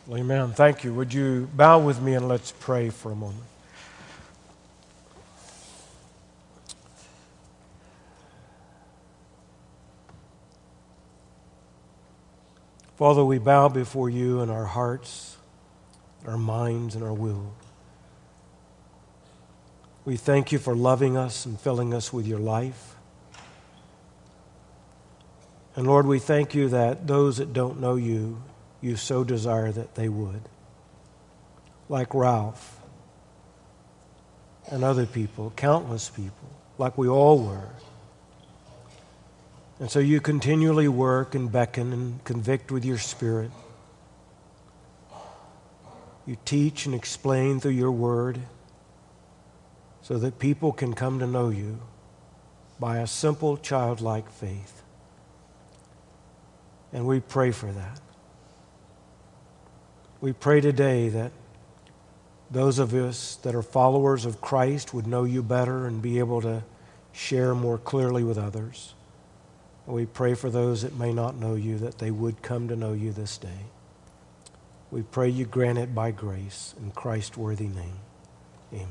Amen. Thank you. Would you bow with me and let's pray for a moment. Father, we bow before you in our hearts, our minds, and our will. We thank you for loving us and filling us with your life. And Lord, we thank you that those that don't know you, you so desire that they would. Like Ralph and other people, countless people, like we all were. And so you continually work and beckon and convict with your Spirit. You teach and explain through your word so that people can come to know you by a simple childlike faith. And we pray for that. We pray today that those of us that are followers of Christ would know you better and be able to share more clearly with others. And we pray for those that may not know you, that they would come to know you this day. We pray you grant it by grace in Christ's worthy name. Amen.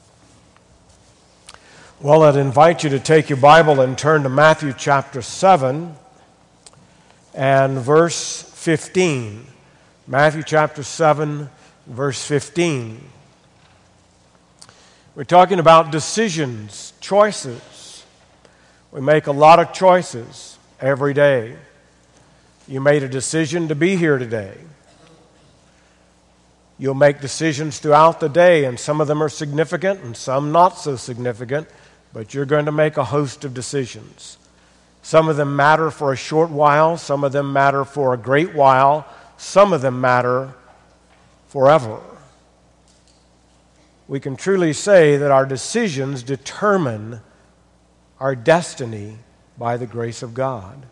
Well, I'd invite you to take your Bible and turn to Matthew chapter 7 and verse 15. Matthew chapter 7, verse 15. We're talking about decisions, choices. We make a lot of choices every day. You made a decision to be here today. You'll make decisions throughout the day, and some of them are significant and some not so significant, but you're going to make a host of decisions. Some of them matter for a short while, some of them matter for a great while, some of them matter forever. We can truly say that our decisions determine our destiny by the grace of God.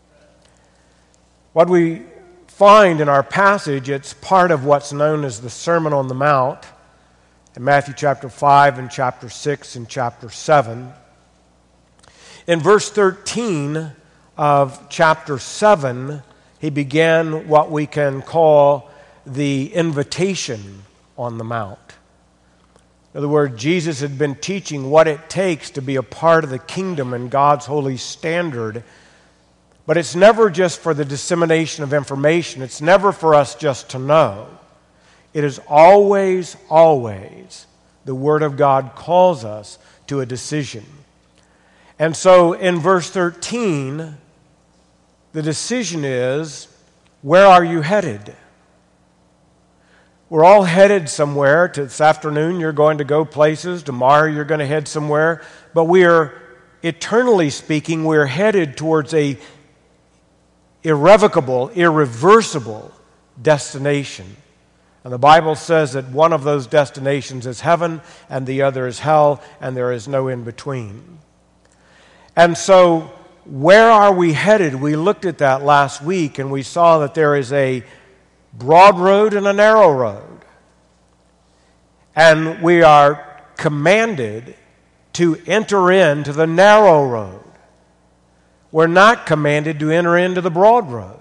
What we find in our passage, it's part of what's known as the Sermon on the Mount in Matthew chapter 5 and chapter 6 and chapter 7. In verse 13 of chapter 7, he began what we can call the invitation on the Mount. In other words, Jesus had been teaching what it takes to be a part of the kingdom and God's holy standard. But it's never just for the dissemination of information. It's never for us just to know. It is always, always the Word of God calls us to a decision. And so in verse 13, the decision is, where are you headed? We're all headed somewhere. This afternoon you're going to go places. Tomorrow you're going to head somewhere. But we are, eternally speaking, we're headed towards a irrevocable, irreversible destination. And the Bible says that one of those destinations is heaven and the other is hell, and there is no in between. And so, where are we headed? We looked at that last week and we saw that there is a broad road and a narrow road. And we are commanded to enter into the narrow road. We're not commanded to enter into the broad road.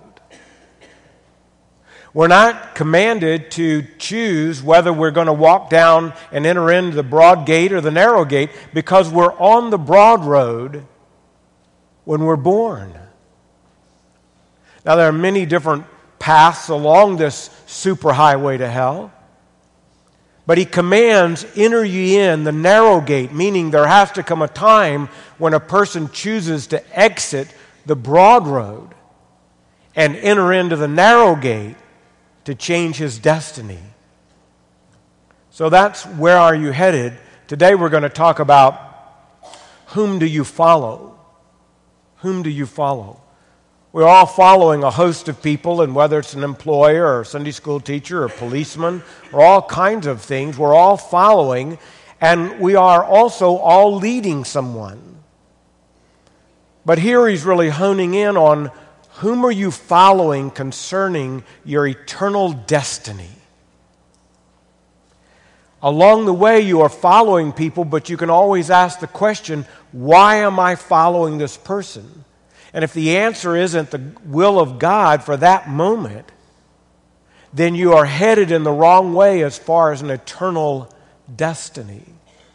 We're not commanded to choose whether we're going to walk down and enter into the broad gate or the narrow gate, because we're on the broad road when we're born. Now, there are many different paths along this superhighway to hell, but he commands, enter ye in the narrow gate, meaning there has to come a time when a person chooses to exit the broad road and enter into the narrow gate to change his destiny. So that's where are you headed. Today we're going to talk about whom do you follow? Whom do you follow? We're all following a host of people, and whether it's an employer or a Sunday school teacher or policeman or all kinds of things, we're all following, and we are also all leading someone. But here he's really honing in on whom are you following concerning your eternal destiny. Along the way, you are following people, but you can always ask the question, why am I following this person? And if the answer isn't the will of God for that moment, then you are headed in the wrong way as far as an eternal destiny.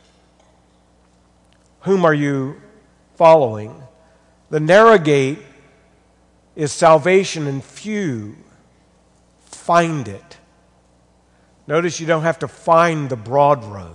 Whom are you following? The narrow gate is salvation, and few find it. Notice you don't have to find the broad road.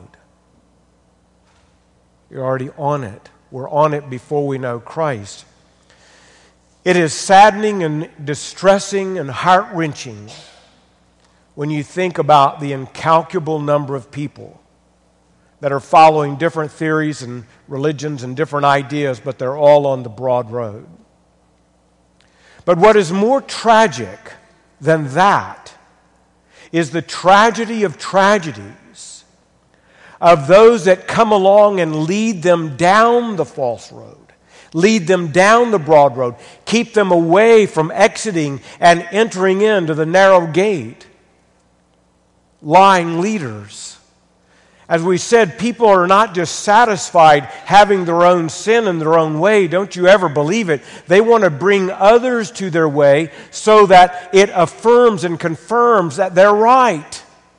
You're already on it. We're on it before we know Christ. It is saddening and distressing and heart-wrenching when you think about the incalculable number of people that are following different theories and religions and different ideas, but they're all on the broad road. But what is more tragic than that is the tragedy of tragedies of those that come along and lead them down the false road, lead them down the broad road, keep them away from exiting and entering into the narrow gate. Lying leaders. As we said, people are not just satisfied having their own sin and their own way. Don't you ever believe it. They want to bring others to their way so that it affirms and confirms that they're right.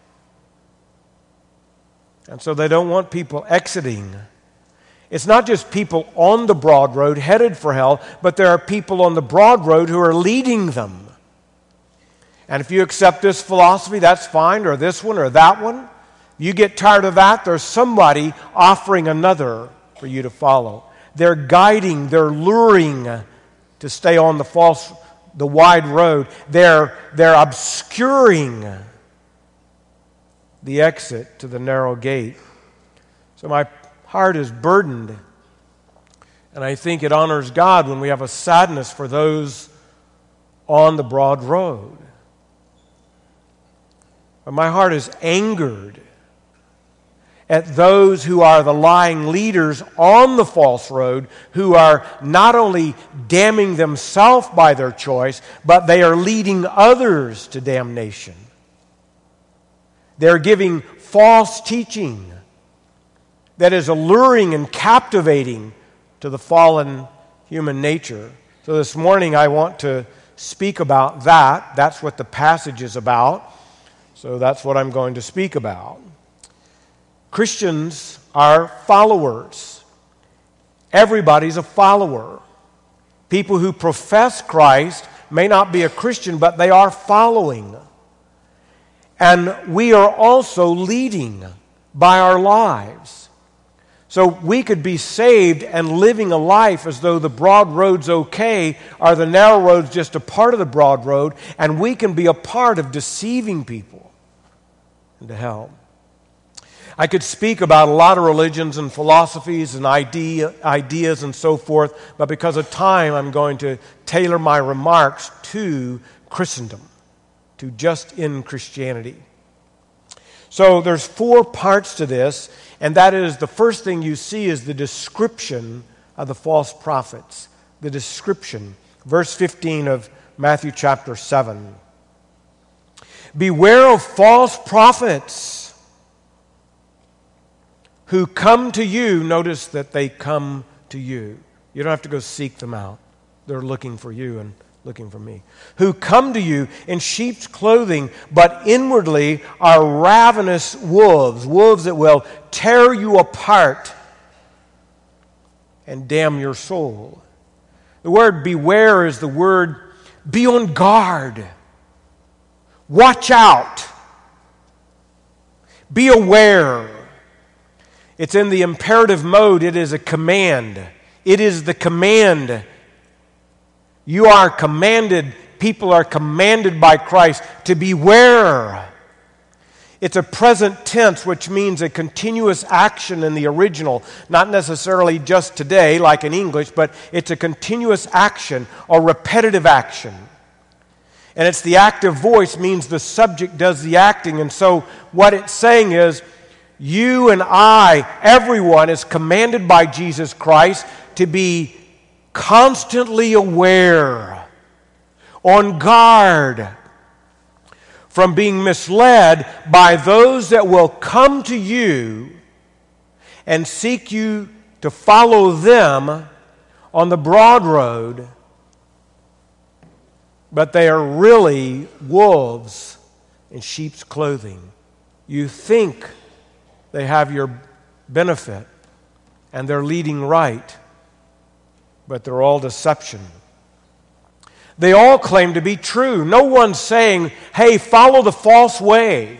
And so they don't want people exiting. It's not just people on the broad road headed for hell, but there are people on the broad road who are leading them. And if you accept this philosophy, that's fine, or this one or that one. You get tired of that, there's somebody offering another for you to follow. They're guiding, they're luring to stay on the wide road. They're obscuring the exit to the narrow gate. So my heart is burdened, and I think it honors God when we have a sadness for those on the broad road. But my heart is angered at those who are the lying leaders on the false road, who are not only damning themselves by their choice, but they are leading others to damnation. They're giving false teaching that is alluring and captivating to the fallen human nature. So this morning I want to speak about that. That's what the passage is about. So that's what I'm going to speak about. Christians are followers. Everybody's a follower. People who profess Christ may not be a Christian, but they are following. And we are also leading by our lives. So we could be saved and living a life as though the broad road's okay, or the narrow road's just a part of the broad road, and we can be a part of deceiving people into hell. I could speak about a lot of religions and philosophies and ideas and so forth, but because of time, I'm going to tailor my remarks to Christendom, to just in Christianity. So there's 4 parts to this, and that is, the first thing you see is the description of the false prophets. The description. Verse 15 of Matthew chapter 7. Beware of false prophets who come to you. Notice that they come to you. You don't have to go seek them out. They're looking for you and looking for me. Who come to you in sheep's clothing, but inwardly are ravenous wolves. Wolves that will tear you apart and damn your soul. The word beware is the word be on guard. Watch out. Be aware. It's in the imperative mode. It is a command. It is the command. You are commanded, people are commanded by Christ to beware. It's a present tense, which means a continuous action in the original, not necessarily just today, like in English, but it's a continuous action or repetitive action. And it's the active voice, means the subject does the acting. And so what it's saying is, you and I, everyone is commanded by Jesus Christ to be constantly aware, on guard, from being misled by those that will come to you and seek you to follow them on the broad road, but they are really wolves in sheep's clothing. You think they have your benefit and they're leading right, but they're all deception. They all claim to be true. No one's saying, hey, follow the false way.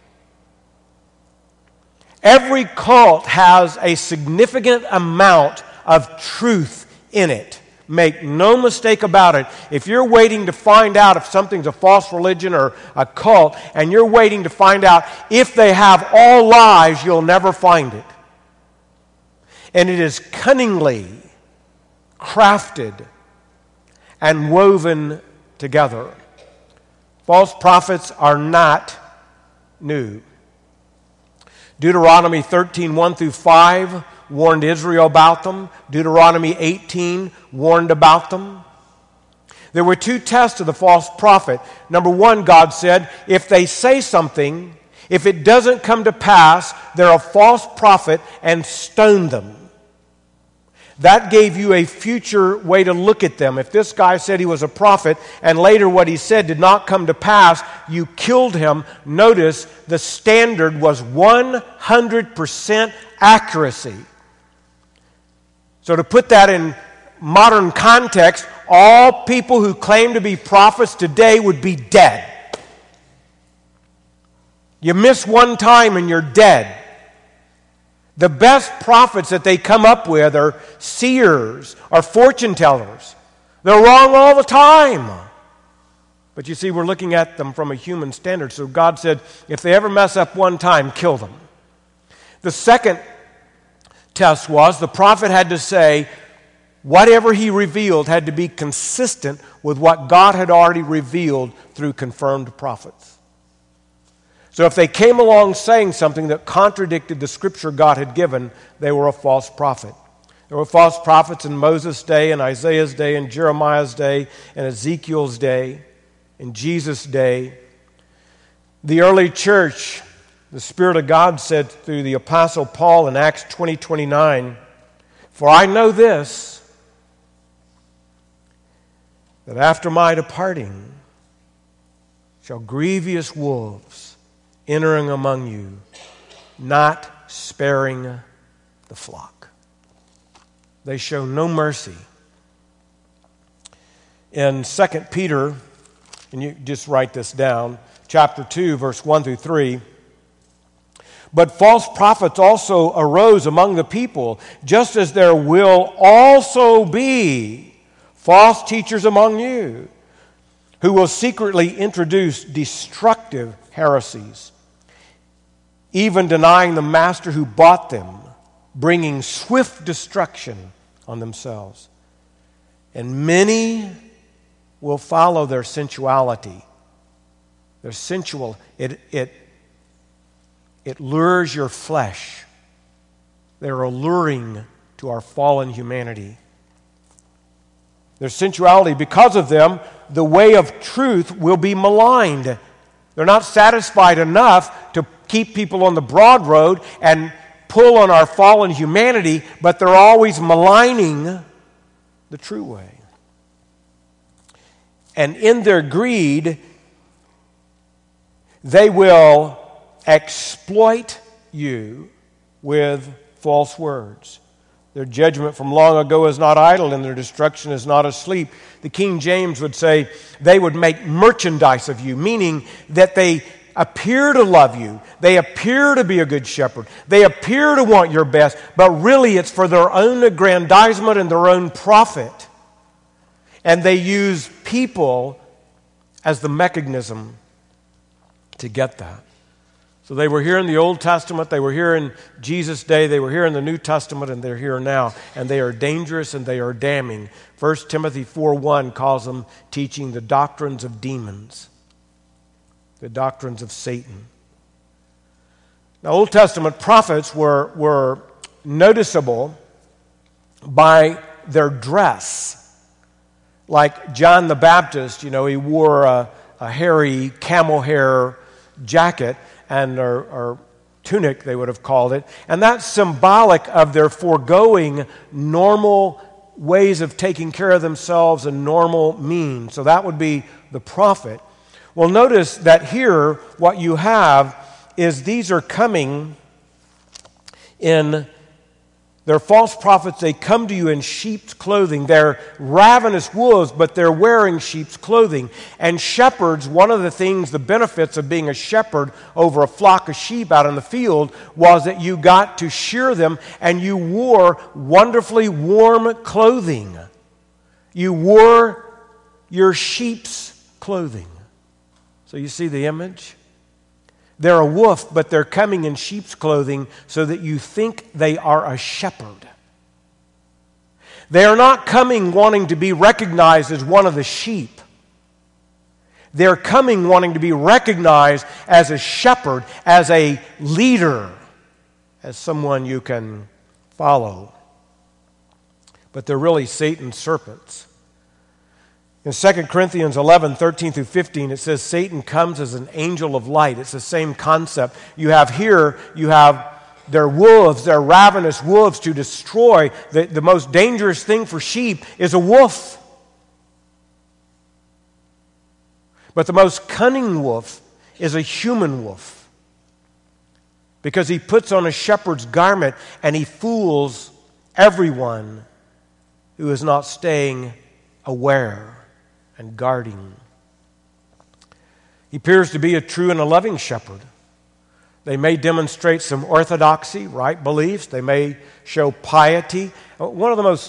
Every cult has a significant amount of truth in it. Make no mistake about it. If you're waiting to find out if something's a false religion or a cult, and you're waiting to find out if they have all lies, you'll never find it. And it is cunningly crafted and woven together. False prophets are not new. Deuteronomy 13:1-5 warned Israel about them. Deuteronomy 18 warned about them. There were two tests of the false prophet. Number one, God said, if they say something, if it doesn't come to pass, they're a false prophet, and stone them. That gave you a future way to look at them. If this guy said he was a prophet and later what he said did not come to pass, you killed him. Notice the standard was 100% accuracy. So to put that in modern context, all people who claim to be prophets today would be dead. You miss one time and you're dead. The best prophets that they come up with are seers, are fortune tellers. They're wrong all the time. But you see, we're looking at them from a human standard. So God said, if they ever mess up one time, kill them. The second test was the prophet had to say whatever he revealed had to be consistent with what God had already revealed through confirmed prophets. So if they came along saying something that contradicted the scripture God had given, they were a false prophet. There were false prophets in Moses' day, in Isaiah's day, in Jeremiah's day, in Ezekiel's day, in Jesus' day. The early church, the Spirit of God said through the Apostle Paul in Acts 20:29, "For I know this, that after my departing shall grievous wolves entering among you, not sparing the flock." They show no mercy. In 2 Peter, and you just write this down, chapter 2, verse 1-3, "But false prophets also arose among the people, just as there will also be false teachers among you, who will secretly introduce destructive heresies, even denying the master who bought them, bringing swift destruction on themselves. And many will follow their sensuality." Their sensual, it lures your flesh. They're alluring to our fallen humanity. Their sensuality, because of them, the way of truth will be maligned. They're not satisfied enough to keep people on the broad road and pull on our fallen humanity, but they're always maligning the true way. And in their greed, they will exploit you with false words. Their judgment from long ago is not idle, and their destruction is not asleep. The King James would say they would make merchandise of you, meaning that they appear to love you. They appear to be a good shepherd. They appear to want your best, but really it's for their own aggrandizement and their own profit. And they use people as the mechanism to get that. So they were here in the Old Testament, they were here in Jesus' day, they were here in the New Testament, and they're here now. And they are dangerous and they are damning. 1 Timothy 4:1 calls them teaching the doctrines of demons, the doctrines of Satan. Now, Old Testament prophets were noticeable by their dress. Like John the Baptist, he wore a hairy camel hair jacket, and or tunic, they would have called it. And that's symbolic of their foregoing normal ways of taking care of themselves and normal means. So that would be the prophet. Well, notice that here what you have is these are coming in, they're false prophets. They come to you in sheep's clothing. They're ravenous wolves, but they're wearing sheep's clothing. And shepherds, one of the things, the benefits of being a shepherd over a flock of sheep out in the field was that you got to shear them and you wore wonderfully warm clothing. You wore your sheep's clothing. So you see the image? They're a wolf, but they're coming in sheep's clothing so that you think they are a shepherd. They are not coming wanting to be recognized as one of the sheep. They're coming wanting to be recognized as a shepherd, as a leader, as someone you can follow. But they're really Satan's serpents. In 2 Corinthians 11, 13 through 15, it says Satan comes as an angel of light. It's the same concept. You have their wolves, their ravenous wolves to destroy. The most dangerous thing for sheep is a wolf. But the most cunning wolf is a human wolf, because he puts on a shepherd's garment and he fools everyone who is not staying aware and guarding. He appears to be a true and a loving shepherd. They may demonstrate some orthodoxy, right beliefs. They may show piety. One of the most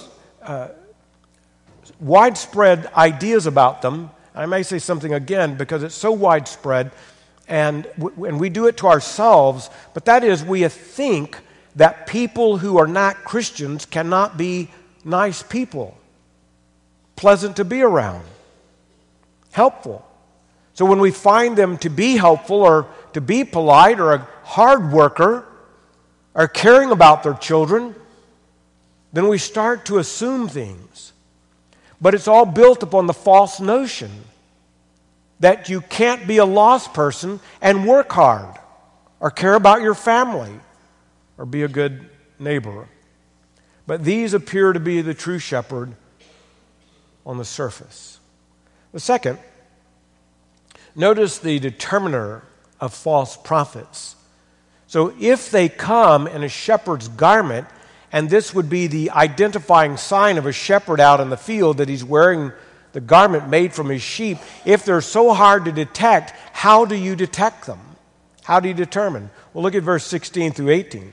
widespread ideas about them, I may say something again because it's so widespread, and we do it to ourselves, but that is, we think that people who are not Christians cannot be nice people, pleasant to be around, helpful. So when we find them to be helpful or to be polite or a hard worker or caring about their children, then we start to assume things. But it's all built upon the false notion that you can't be a lost person and work hard or care about your family or be a good neighbor. But these appear to be the true shepherd on the surface. The second, notice the determiner of false prophets. So if they come in a shepherd's garment, and this would be the identifying sign of a shepherd out in the field, that he's wearing the garment made from his sheep, if they're so hard to detect, how do you detect them? How do you determine? Well, look at verse 16 through 18.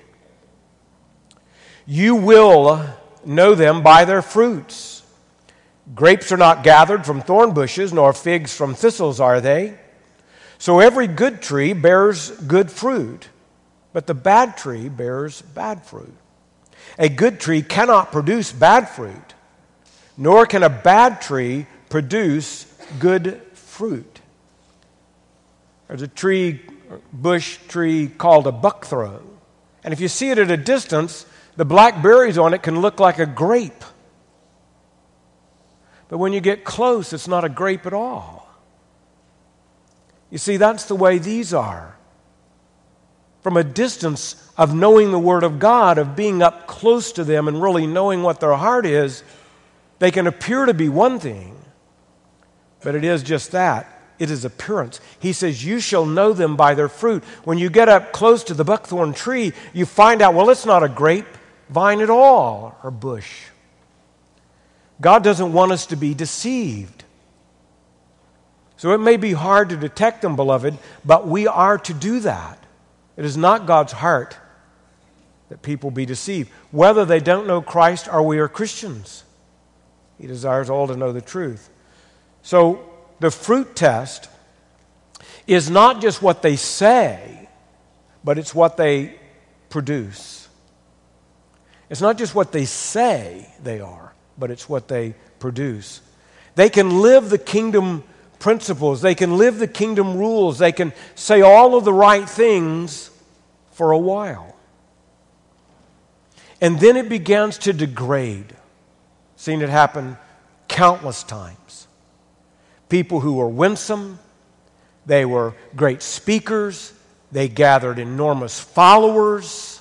You will know them by their fruits. Grapes are not gathered from thorn bushes, nor figs from thistles are they. So every good tree bears good fruit, but the bad tree bears bad fruit. A good tree cannot produce bad fruit, nor can a bad tree produce good fruit. There's a bush tree called a buckthrow, and if you see it at a distance, the black berries on it can look like a grape. But when you get close, it's not a grape at all. You see, that's the way these are. From a distance of knowing the Word of God, of being up close to them and really knowing what their heart is, they can appear to be one thing, but it is just that. It is appearance. He says, you shall know them by their fruit. When you get up close to the buckthorn tree, you find out, well, it's not a grapevine at all, or bush. God doesn't want us to be deceived. So it may be hard to detect them, beloved, but we are to do that. It is not God's heart that people be deceived, whether they don't know Christ or we are Christians. He desires all to know the truth. So the fruit test is not just what they say, but it's what they produce. It's not just what they say they are, but it's what they produce. They can live the kingdom principles. They can live the kingdom rules. They can say all of the right things for a while. And then it begins to degrade. Seen it happen countless times. People who were winsome, they were great speakers, they gathered enormous followers.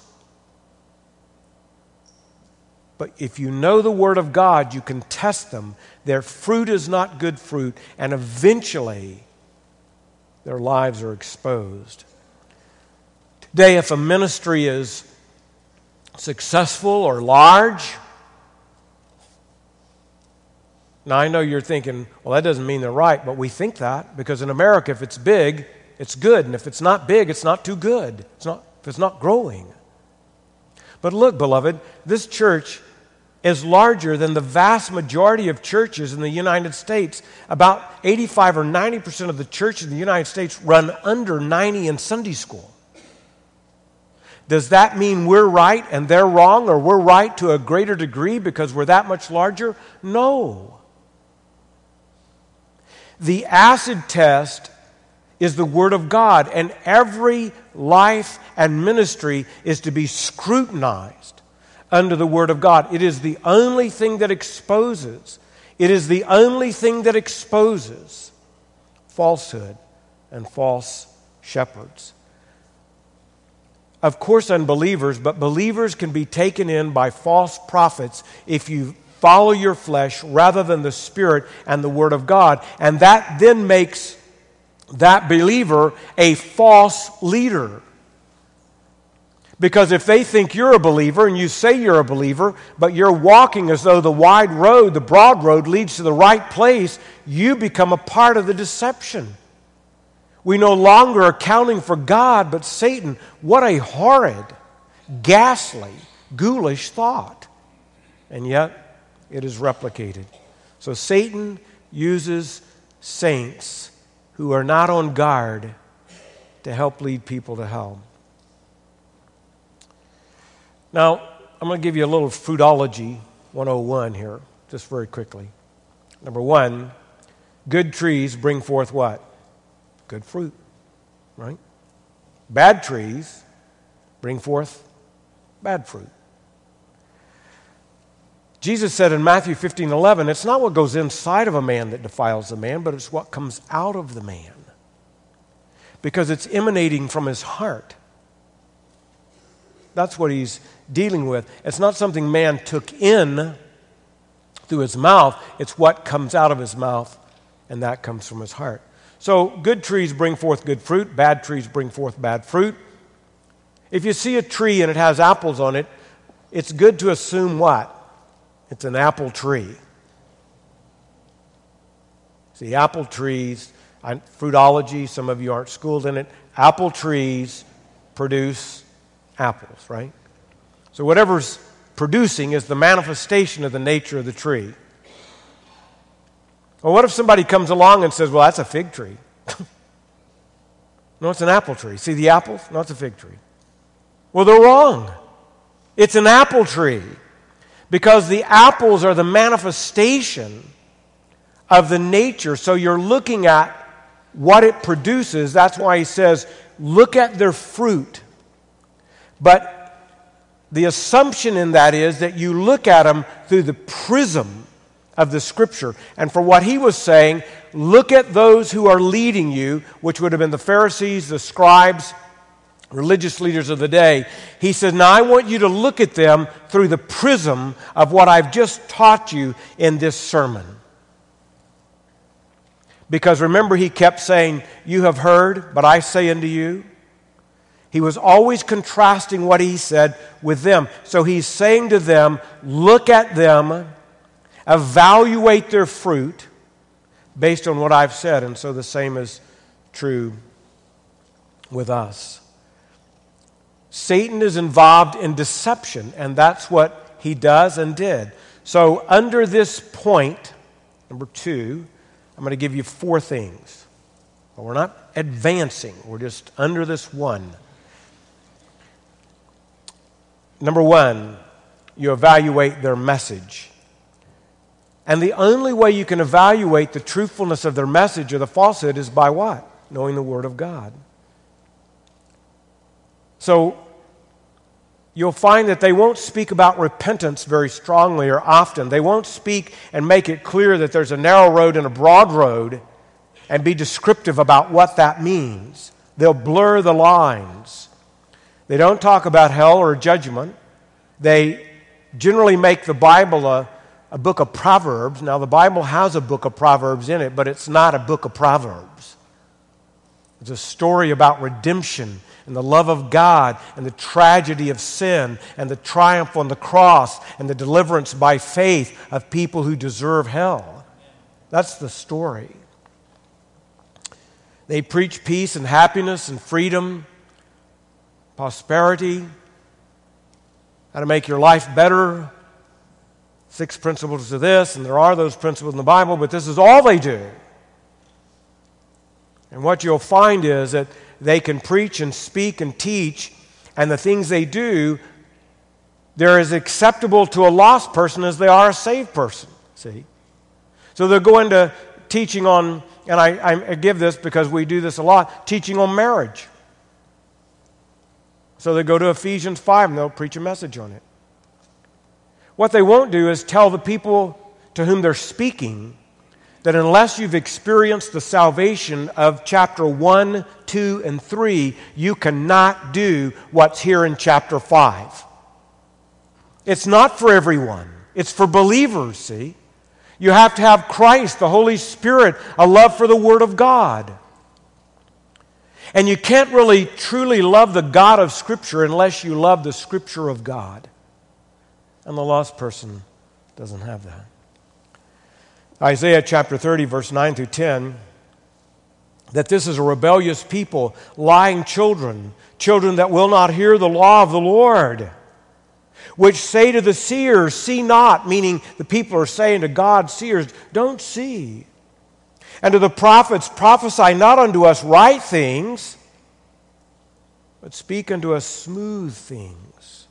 But if you know the Word of God, you can test them. Their fruit is not good fruit, and eventually their lives are exposed. Today, if a ministry is successful or large, now I know you're thinking, well, that doesn't mean they're right, but we think that because in America, if it's big, it's good, and if it's not big, it's not too good. If it's not growing. But look, beloved, this church is larger than the vast majority of churches in the United States. About 85 or 90% of the churches in the United States run under 90 in Sunday school. Does that mean we're right and they're wrong, or we're right to a greater degree because we're that much larger? No. The acid test is the Word of God, and every life and ministry is to be scrutinized under the Word of God. It is the only thing that exposes. It is the only thing that exposes falsehood and false shepherds. Of course, unbelievers, but believers can be taken in by false prophets if you follow your flesh rather than the Spirit and the Word of God. And that then makes that believer a false leader. Because if they think you're a believer and you say you're a believer, but you're walking as though the wide road, the broad road, leads to the right place, you become a part of the deception. We no longer are accounting for God, but Satan. What a horrid, ghastly, ghoulish thought. And yet, it is replicated. So Satan uses saints who are not on guard to help lead people to hell. Now, I'm going to give you a little Fruitology 101 here, just very quickly. Number one, good trees bring forth what? Good fruit, right? Bad trees bring forth bad fruit. Jesus said in Matthew 15:11, it's not what goes inside of a man that defiles the man, but it's what comes out of the man. Because it's emanating from his heart. That's what he's dealing with. It's not something man took in through his mouth. It's what comes out of his mouth, and that comes from his heart. So good trees bring forth good fruit. Bad trees bring forth bad fruit. If you see a tree and it has apples on it, it's good to assume what? It's an apple tree. See, apple trees, Fruitology, some of you aren't schooled in it. Apple trees produce apples, right? So whatever's producing is the manifestation of the nature of the tree. Well, what if somebody comes along and says, well, that's a fig tree? No, it's an apple tree. See the apples? No, it's a fig tree. Well, they're wrong. It's an apple tree. Because the apples are the manifestation of the nature. So you're looking at what it produces. That's why he says, look at their fruit. But the assumption in that is that you look at them through the prism of the Scripture. And for what he was saying, look at those who are leading you, which would have been the Pharisees, the scribes, religious leaders of the day. He said, now I want you to look at them through the prism of what I've just taught you in this sermon. Because remember, he kept saying, you have heard, but I say unto you. He was always contrasting what he said with them. So he's saying to them, look at them, evaluate their fruit based on what I've said. And so the same is true with us. Satan is involved in deception, and that's what he does and did. So under this point, number 2, I'm going to give you 4 things. But we're not advancing. We're just under this one. Number 1, you evaluate their message. And the only way you can evaluate the truthfulness of their message or the falsehood is by what? Knowing the Word of God. So you'll find that they won't speak about repentance very strongly or often. They won't speak and make it clear that there's a narrow road and a broad road and be descriptive about what that means. They'll blur the lines. They don't talk about hell or judgment. They generally make the Bible a book of Proverbs. Now, the Bible has a book of Proverbs in it, but it's not a book of Proverbs. It's a story about redemption and the love of God and the tragedy of sin and the triumph on the cross and the deliverance by faith of people who deserve hell. That's the story. They preach peace and happiness and freedom, prosperity, how to make your life better, 6 principles of this, and there are those principles in the Bible, but this is all they do. And what you'll find is that they can preach and speak and teach, and the things they do, they're as acceptable to a lost person as they are a saved person, see? So they'll go into teaching on, and I give this because we do this a lot, teaching on marriage. So they go to Ephesians 5 and they'll preach a message on it. What they won't do is tell the people to whom they're speaking that unless you've experienced the salvation of chapter 1, 2, and 3, you cannot do what's here in chapter 5. It's not for everyone. It's for believers, see? You have to have Christ, the Holy Spirit, a love for the Word of God. And you can't really truly love the God of Scripture unless you love the Scripture of God. And the lost person doesn't have that. Isaiah chapter 30, verse 9 through 10, that this is a rebellious people, lying children, children that will not hear the law of the Lord, which say to the seers, see not, meaning the people are saying to God, seers, don't see. And to the prophets, prophesy not unto us right things, but speak unto us smooth things.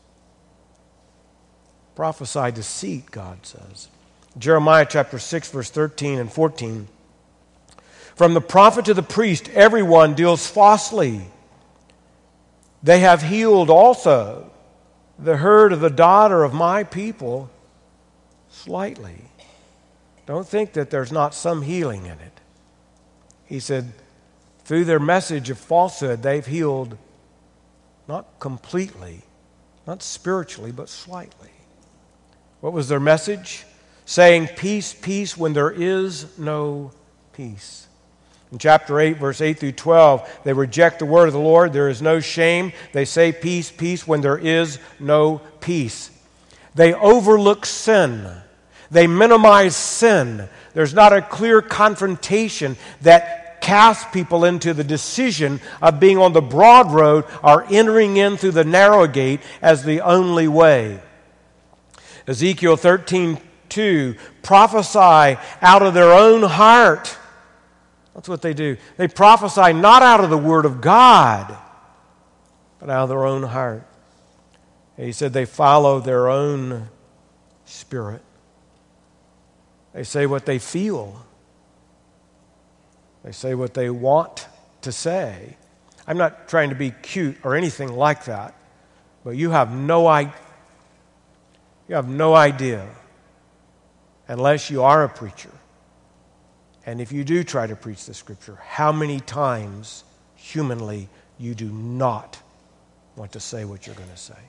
Prophesy deceit, God says. Jeremiah chapter 6, verse 13 and 14. From the prophet to the priest, everyone deals falsely. They have healed also the herd of the daughter of my people slightly. Don't think that there's not some healing in it. He said, through their message of falsehood, they've healed not completely, not spiritually, but slightly. What was their message? Saying, peace, peace, when there is no peace. In chapter 8, verse 8 through 12, they reject the word of the Lord. There is no shame. They say, peace, peace, when there is no peace. They overlook sin. They minimize sin. There's not a clear confrontation that casts people into the decision of being on the broad road or entering in through the narrow gate as the only way. Ezekiel 13:2, prophesy out of their own heart. That's what they do. They prophesy not out of the Word of God, but out of their own heart. And he said they follow their own spirit. They say what they feel. They say what they want to say. I'm not trying to be cute or anything like that, but you have no idea unless you are a preacher. And if you do try to preach the Scripture, how many times humanly you do not want to say what you're going to say.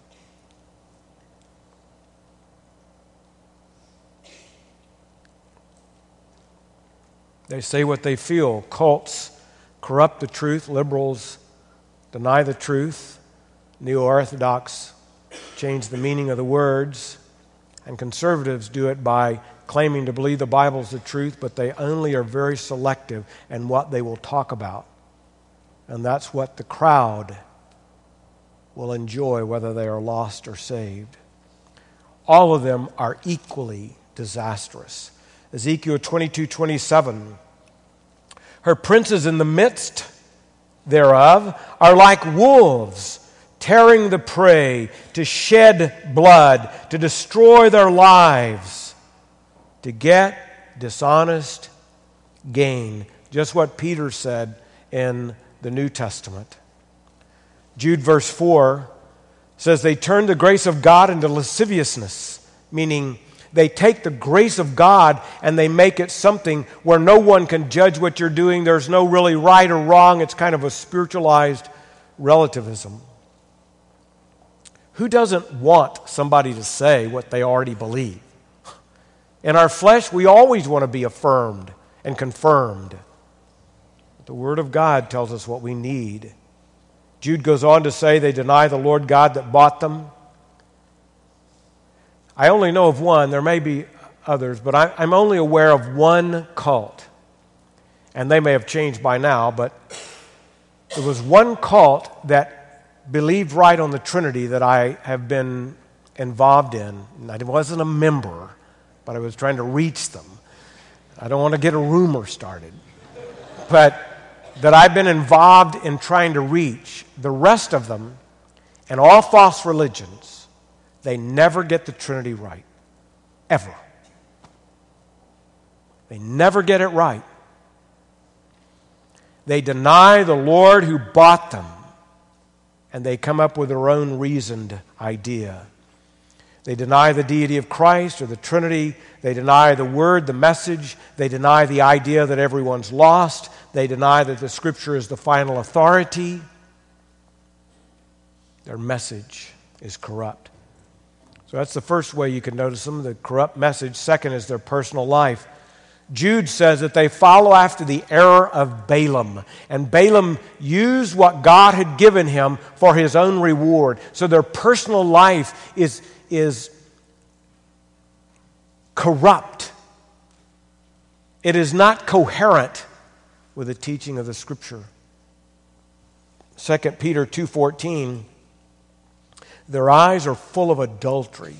They say what they feel. Cults corrupt the truth. Liberals deny the truth. Neo-Orthodox change the meaning of the words. And conservatives do it by claiming to believe the Bible is the truth, but they only are very selective in what they will talk about. And that's what the crowd will enjoy, whether they are lost or saved. All of them are equally disastrous. Ezekiel 22:27. Her princes in the midst thereof are like wolves, tearing the prey, to shed blood, to destroy their lives, to get dishonest gain. Just what Peter said in the New Testament. Jude verse 4 says they turn the grace of God into lasciviousness, meaning they take the grace of God and they make it something where no one can judge what you're doing. There's no really right or wrong. It's kind of a spiritualized relativism. Who doesn't want somebody to say what they already believe? In our flesh, we always want to be affirmed and confirmed. The Word of God tells us what we need. Jude goes on to say they deny the Lord God that bought them. I only know of one. There may be others, but I'm only aware of one cult. And they may have changed by now, but there was one cult that believed right on the Trinity that I have been involved in. I wasn't a member, but I was trying to reach them. I don't want to get a rumor started. But that I've been involved in trying to reach. The rest of them, and all false religions, they never get the Trinity right. Ever. They never get it right. They deny the Lord who bought them, and they come up with their own reasoned idea. They deny the deity of Christ or the Trinity. They deny the Word, the message. They deny the idea that everyone's lost. They deny that the Scripture is the final authority. Their message is corrupt. So that's the first way you can notice them, the corrupt message. Second is their personal life. Jude says that they follow after the error of Balaam. And Balaam used what God had given him for his own reward. So their personal life is corrupt. It is not coherent with the teaching of the Scripture. 2 Peter 2:14, their eyes are full of adultery.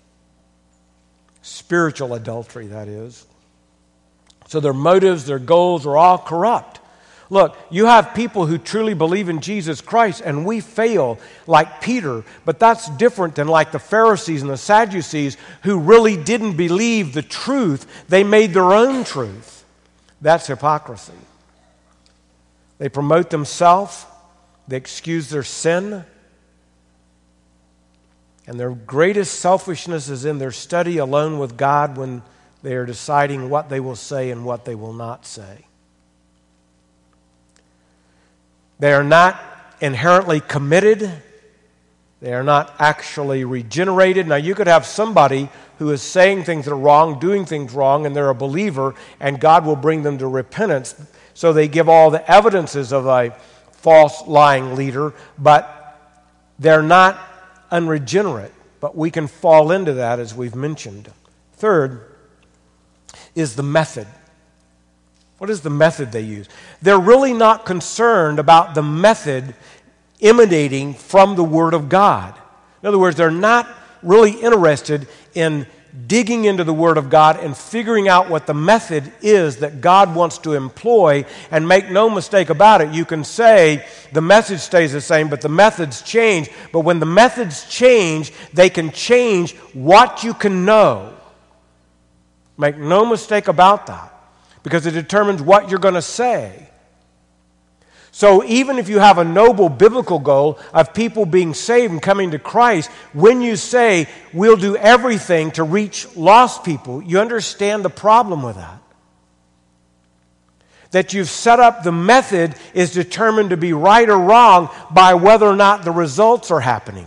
Spiritual adultery, that is. So their motives, their goals are all corrupt. Look, you have people who truly believe in Jesus Christ, and we fail like Peter, but that's different than like the Pharisees and the Sadducees who really didn't believe the truth. They made their own truth. That's hypocrisy. They promote themselves. They excuse their sin. And their greatest selfishness is in their study alone with God when they are deciding what they will say and what they will not say. They are not inherently committed. They are not actually regenerated. Now, you could have somebody who is saying things that are wrong, doing things wrong, and they're a believer, and God will bring them to repentance. So they give all the evidences of a false, lying leader, but they're not unregenerate. But we can fall into that, as we've mentioned. Third is the method. What is the method they use? They're really not concerned about the method emanating from the Word of God. In other words, they're not really interested in digging into the Word of God and figuring out what the method is that God wants to employ. And make no mistake about it, you can say the message stays the same, but the methods change. But when the methods change, they can change what you can know. Make no mistake about that, because it determines what you're going to say. So even if you have a noble biblical goal of people being saved and coming to Christ, when you say, we'll do everything to reach lost people, you understand the problem with that. That you've set up the method is determined to be right or wrong by whether or not the results are happening.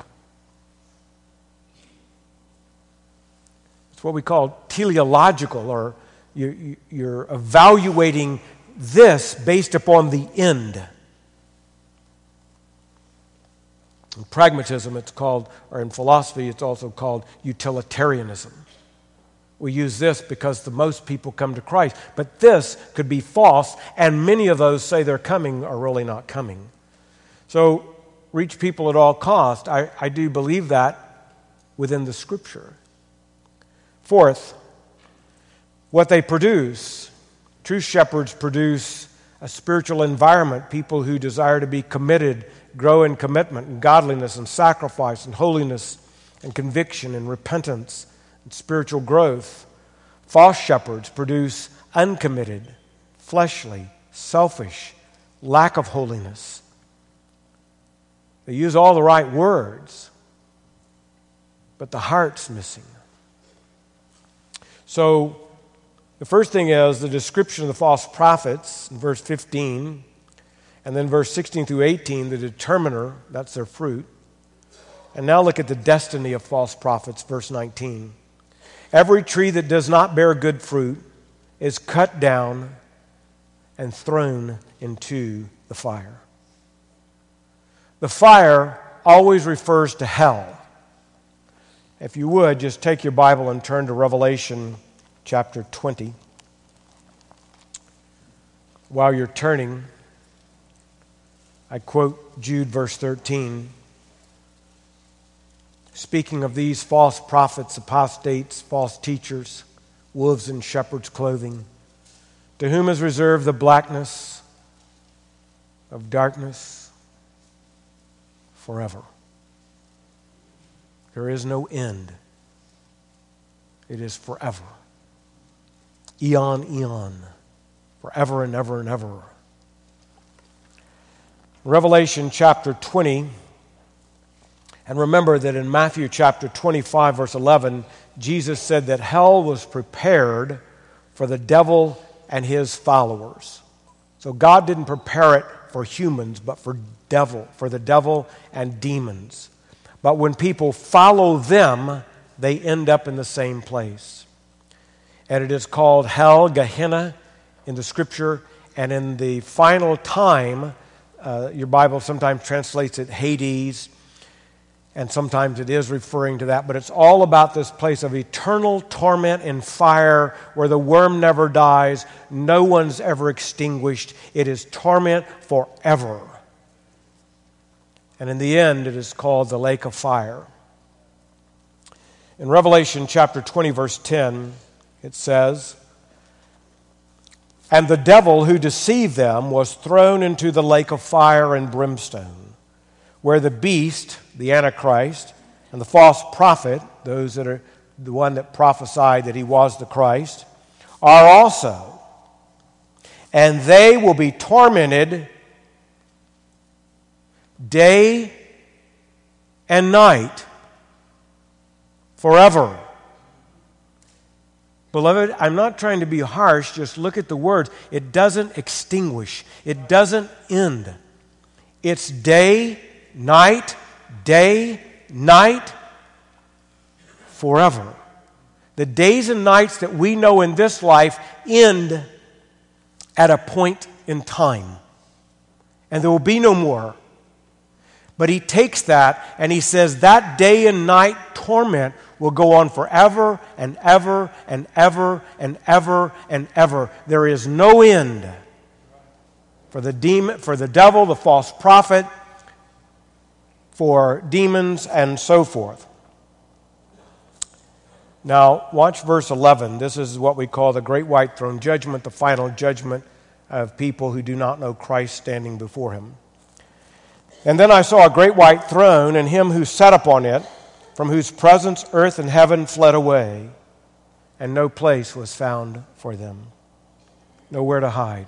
It's what we call teleological, or you're evaluating this based upon the end. In pragmatism, it's called, or in philosophy, it's also called utilitarianism. We use this because the most people come to Christ. But this could be false, and many of those say they're coming are really not coming. So, reach people at all cost. I do believe that within the Scripture. Fourth, what they produce. True shepherds produce a spiritual environment, people who desire to be committed, grow in commitment and godliness and sacrifice and holiness and conviction and repentance and spiritual growth. False shepherds produce uncommitted, fleshly, selfish, lack of holiness. They use all the right words, but the heart's missing. So, the first thing is the description of the false prophets in verse 15, and then verse 16 through 18, the determiner, that's their fruit. And now look at the destiny of false prophets, verse 19. Every tree that does not bear good fruit is cut down and thrown into the fire. The fire always refers to hell. If you would, just take your Bible and turn to Revelation chapter 20. While you're turning, I quote Jude verse 13. Speaking of these false prophets, apostates, false teachers, wolves in shepherd's clothing, to whom is reserved the blackness of darkness forever. There is no end. It is forever. Eon, eon. Forever and ever and ever. Revelation chapter 20. And remember that in Matthew chapter 25, verse 11, Jesus said that hell was prepared for the devil and his followers. So God didn't prepare it for humans, but for the devil and demons. But when people follow them, they end up in the same place. And it is called hell, Gehenna, in the Scripture. And in the final time, your Bible sometimes translates it Hades, and sometimes it is referring to that. But it's all about this place of eternal torment and fire where the worm never dies, no one's ever extinguished. It is torment forever. And in the end, it is called the lake of fire. In Revelation chapter 20, verse 10, it says, "And the devil who deceived them was thrown into the lake of fire and brimstone, where the beast, the Antichrist, and the false prophet," those that are the one that prophesied that he was the Christ, "are also. And they will be tormented day and night forever." Beloved, I'm not trying to be harsh. Just look at the words. It doesn't extinguish. It doesn't end. It's day, night, forever. The days and nights that we know in this life end at a point in time. And there will be no more. But he takes that and he says that day and night torment will go on forever and ever and ever and ever and ever. There is no end for the devil, the false prophet, for demons, and so forth. Now, watch verse 11. This is what we call the Great White Throne Judgment, the final judgment of people who do not know Christ standing before him. "And then I saw a great white throne, and him who sat upon it, from whose presence earth and heaven fled away, and no place was found for them." Nowhere to hide.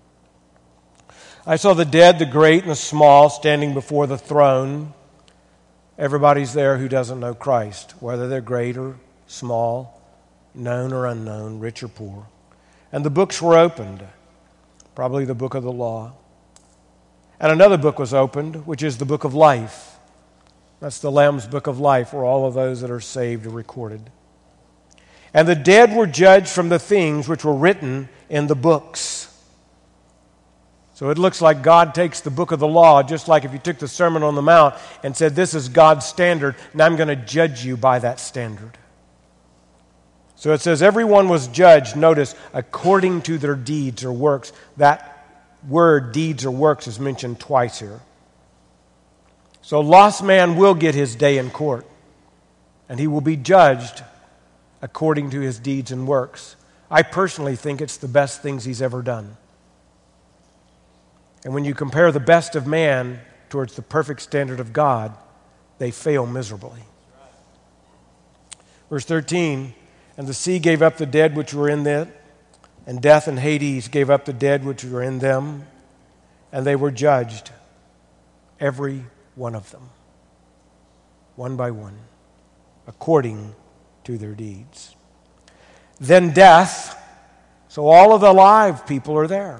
"I saw the dead, the great and the small, standing before the throne." Everybody's there who doesn't know Christ, whether they're great or small, known or unknown, rich or poor. "And the books were opened," probably the book of the law. "And another book was opened, which is the book of life." That's the Lamb's book of life, where all of those that are saved are recorded. "And the dead were judged from the things which were written in the books." So it looks like God takes the book of the law, just like if you took the Sermon on the Mount and said, "This is God's standard, and I'm going to judge you by that standard." So it says everyone was judged, notice, according to their deeds or works. That word, deeds or works, is mentioned twice here. So lost man will get his day in court, and he will be judged according to his deeds and works. I personally think it's the best things he's ever done. And when you compare the best of man towards the perfect standard of God, they fail miserably. Verse 13, "And the sea gave up the dead which were in it, and death and Hades gave up the dead which were in them, and they were judged, every one of them, one by one, according to their deeds. Then death," so all of the alive people are there.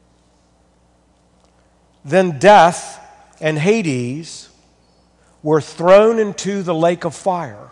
"Then death and Hades were thrown into the lake of fire."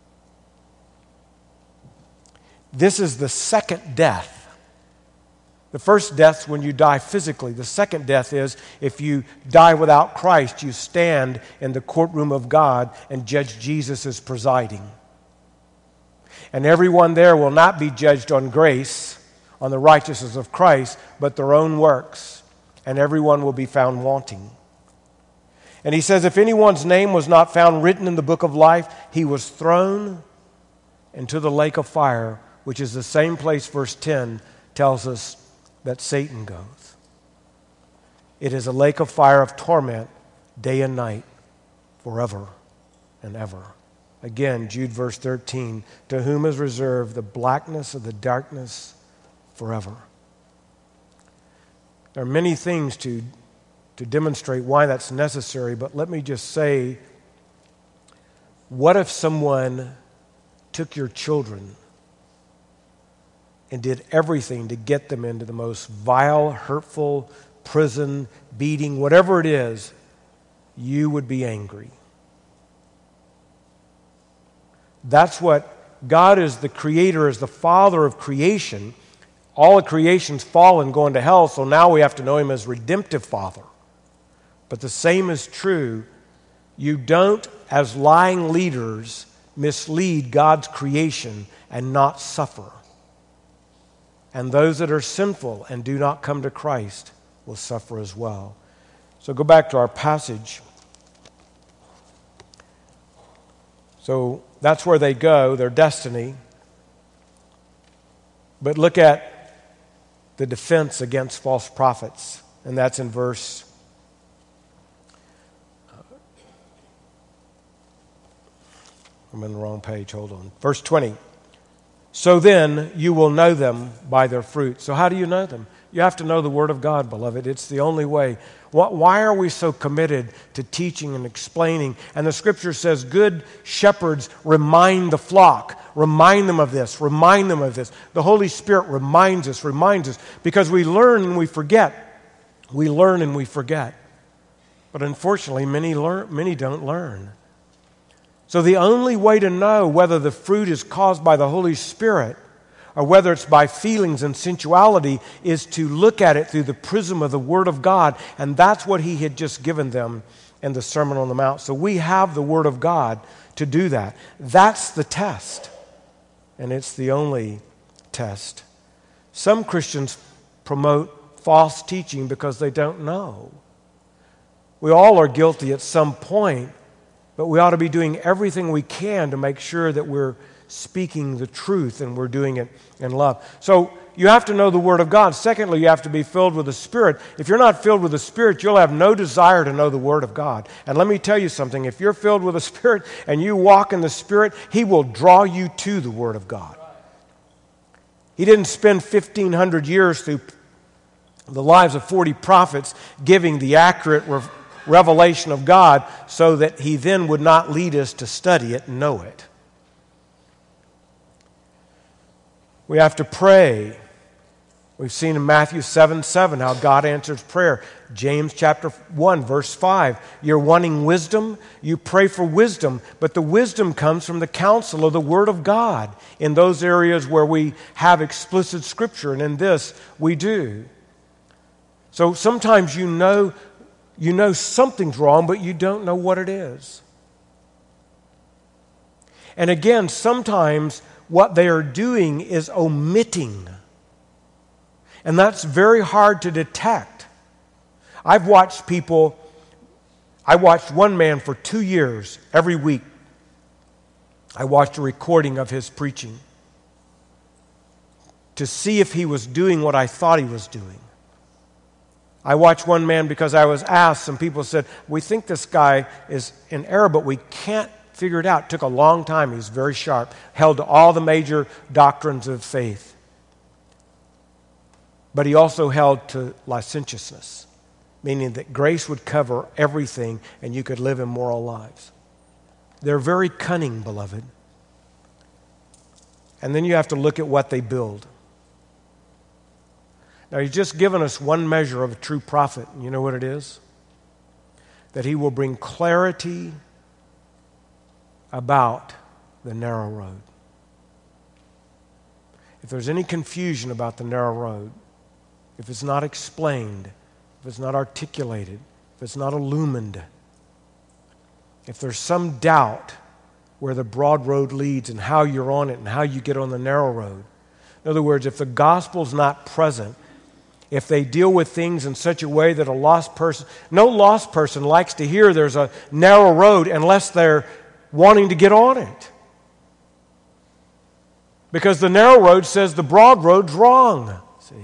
This is the second death. The first death's when you die physically. The second death is if you die without Christ, you stand in the courtroom of God and Judge Jesus is presiding. And everyone there will not be judged on grace, on the righteousness of Christ, but their own works. And everyone will be found wanting. And he says, if anyone's name was not found written in the book of life, he was thrown into the lake of fire, which is the same place, verse 10 tells us, that Satan goes. It is a lake of fire of torment, day and night, forever and ever. Again, Jude verse 13, to whom is reserved the blackness of the darkness forever. There are many things to demonstrate why that's necessary, but let me just say, what if someone took your children and did everything to get them into the most vile, hurtful prison, beating, whatever it is? You would be angry. That's what God is. The creator, is the father of creation. All of creation's fallen, going to hell, so now we have to know him as redemptive father. But the same is true. You don't, as lying leaders, mislead God's creation and not suffer. And those that are sinful and do not come to Christ will suffer as well. So go back to our passage. So that's where they go, their destiny. But look at the defense against false prophets. And that's in verse... I'm in the wrong page, hold on. Verse 20. So then you will know them by their fruit. So how do you know them? You have to know the Word of God, beloved. It's the only way. Why are we so committed to teaching and explaining? And the Scripture says good shepherds remind the flock. Remind them of this. Remind them of this. The Holy Spirit reminds us. Because we learn and we forget. We learn and we forget. But unfortunately, many don't learn. So the only way to know whether the fruit is caused by the Holy Spirit or whether it's by feelings and sensuality is to look at it through the prism of the Word of God. And that's what he had just given them in the Sermon on the Mount. So we have the Word of God to do that. That's the test. And it's the only test. Some Christians promote false teaching because they don't know. We all are guilty at some point. But we ought to be doing everything we can to make sure that we're speaking the truth and we're doing it in love. So you have to know the Word of God. Secondly, you have to be filled with the Spirit. If you're not filled with the Spirit, you'll have no desire to know the Word of God. And let me tell you something. If you're filled with the Spirit and you walk in the Spirit, He will draw you to the Word of God. He didn't spend 1,500 years through the lives of 40 prophets giving the accurate revelation of God so that he then would not lead us to study it and know it. We have to pray. We've seen in Matthew 7:7 how God answers prayer. James chapter 1 verse 5. You're wanting wisdom? You pray for wisdom, but the wisdom comes from the counsel of the Word of God in those areas where we have explicit Scripture, and in this we do. So sometimes you know something's wrong, but you don't know what it is. And again, sometimes what they are doing is omitting. And that's very hard to detect. I watched one man for 2 years, every week. I watched a recording of his preaching to see if he was doing what I thought he was doing. I watched one man because I was asked, some people said, we think this guy is in error, but we can't figure it out. It took a long time. He was very sharp, held to all the major doctrines of faith. But he also held to licentiousness, meaning that grace would cover everything and you could live immoral lives. They're very cunning, beloved. And then you have to look at what they build. Now, he's just given us one measure of a true prophet. And you know what it is? That he will bring clarity about the narrow road. If there's any confusion about the narrow road, if it's not explained, if it's not articulated, if it's not illumined, if there's some doubt where the broad road leads and how you're on it and how you get on the narrow road. In other words, if the gospel's not present, if they deal with things in such a way that no lost person likes to hear there's a narrow road unless they're wanting to get on it. Because the narrow road says the broad road's wrong. See?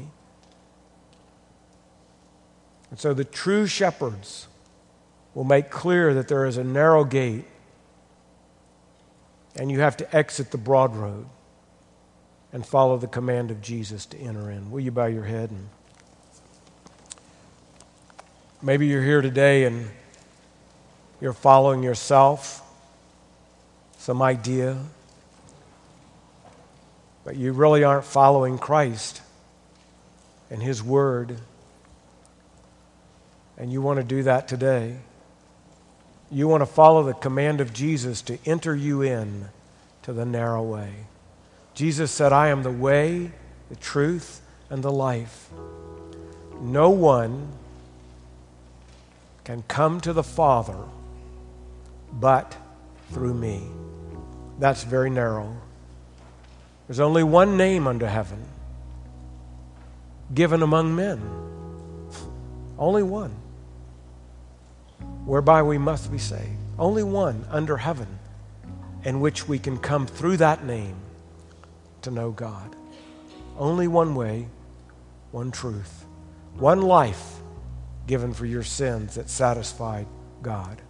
And so the true shepherds will make clear that there is a narrow gate and you have to exit the broad road and follow the command of Jesus to enter in. Will you bow your head? And maybe you're here today and you're following yourself, some idea, but you really aren't following Christ and His Word. And you want to do that today. You want to follow the command of Jesus to enter you in to the narrow way. Jesus said, I am the way, the truth, and the life. No one can come to the Father but through me. That's very narrow. There's only one name under heaven given among men. Only one. Whereby we must be saved. Only one under heaven in which we can come through that name to know God. Only one way, one truth, one life given for your sins that satisfied God.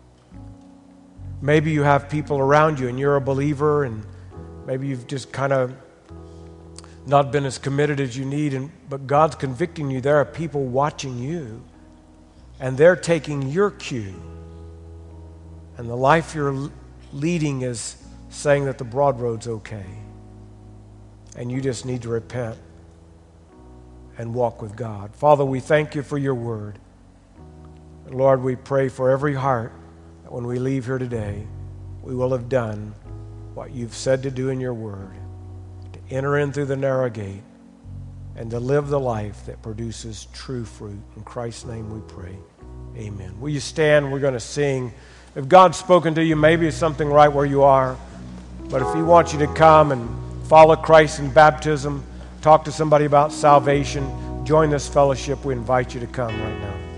Maybe you have people around you and you're a believer, and maybe you've just kind of not been as committed as you need, but God's convicting you. There are people watching you, and they're taking your cue. And the life you're leading is saying that the broad road's okay. And you just need to repent and walk with God. Father, we thank you for your word. And Lord, we pray for every heart that when we leave here today, we will have done what you've said to do in your word, to enter in through the narrow gate and to live the life that produces true fruit. In Christ's name we pray. Amen. Will you stand? We're going to sing. If God's spoken to you, maybe it's something right where you are. But if He wants you to come and follow Christ in baptism, talk to somebody about salvation, join this fellowship, we invite you to come right now.